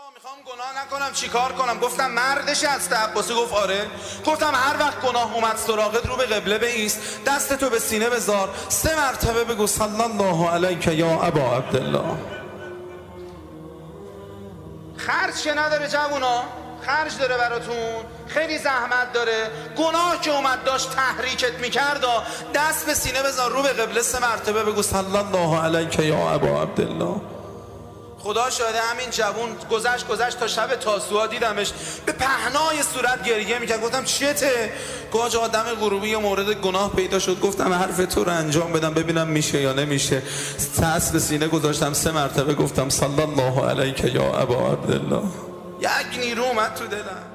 میخوام گناه نکنم چیکار کنم؟ گفتم مردش هست عباسی؟ گفت آره. گفتم هر وقت گناه اومد سراغت رو به قبله بایست، دستتو به سینه بذار، 3 مرتبه بگو صلی الله علیک یا ابا عبدالله. خرج که نداره جوونا، خرج داره براتون، خیلی زحمت داره. گناه که اومد داشت تحریکت میکرد، دست به سینه بذار، رو به قبله 3 مرتبه بگو صلی الله علیک یا ابا عبدالله. خدا شاهده همین جوون گذشت تا شب تاسوعا دیدمش به پهنای صورت گریه میکرد. گفتم چته؟ گفت آدم غروبی یه مورد گناه پیدا شد. گفتم حرف تو رو انجام بدم ببینم میشه یا نمیشه. دست به سینه گذاشتم 3 مرتبه گفتم صلی الله علیک یا ابا عبدالله. یک نیرو اومد تو دلم.